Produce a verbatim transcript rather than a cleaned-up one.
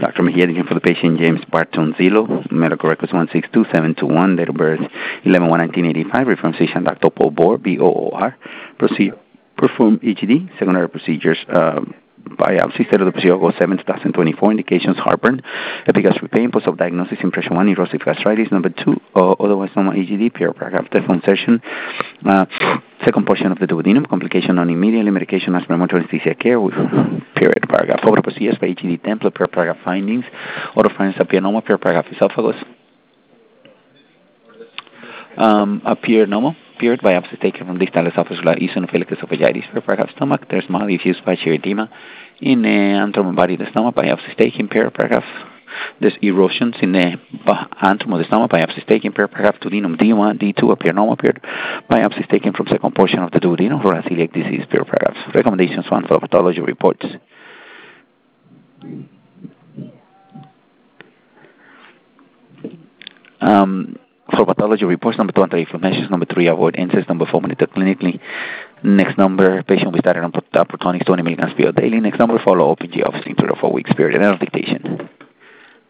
Doctor Mejia, detained for the patient James Bartonzillo, medical records one six two seven two one, date of birth eleven one nineteen eighty-five, reference physician Doctor Paul Bohr, B O O R, procedure, perform H D, secondary procedures, uh, biopsy, state of the procedure August seventh, twenty twenty-four, indications heartburn, epigastric pain, post-op diagnosis, impression one, erosive gastritis, number two, uh, otherwise normal H D, paragraph, telephone session, uh, second portion of the duodenum, complication on immediately, medication as premonitory anesthesia care, with, period, paragraph, over procedures by H D template, per paragraph findings, oropharynx apianoma, per paragraph esophagus, um, appear normal, period, biopsy taken from distal esophageal eosinophilic esophagitis, per paragraph stomach, there's mild diffuse fascial edema in the antrum and body of the stomach, biopsy taken, per paragraph, there's erosions in the antrum of the stomach, biopsy taken, per paragraph, duodenum D one, D two, appear normal, period, biopsy taken from second portion of the duodenum for celiac disease, per paragraph, recommendations one for pathology reports. Um, for pathology reports, number two, anti-inflammation, number three, avoid incest, number four, monitor clinically. Next number, patient we started on Protonix twenty milligrams per daily. Next number, follow O P G office in three or four weeks period. End of dictation.